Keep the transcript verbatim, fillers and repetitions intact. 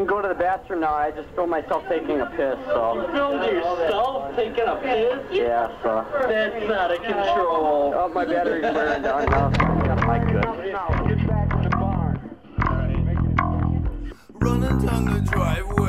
can go to the bathroom now. I just filmed myself taking a piss, so. You filmed yourself taking a piss? Yeah, so. That's out of control. Oh, my battery's wearing down now, so I got my good. Now, get back in the barn. All right. Running down the driveway.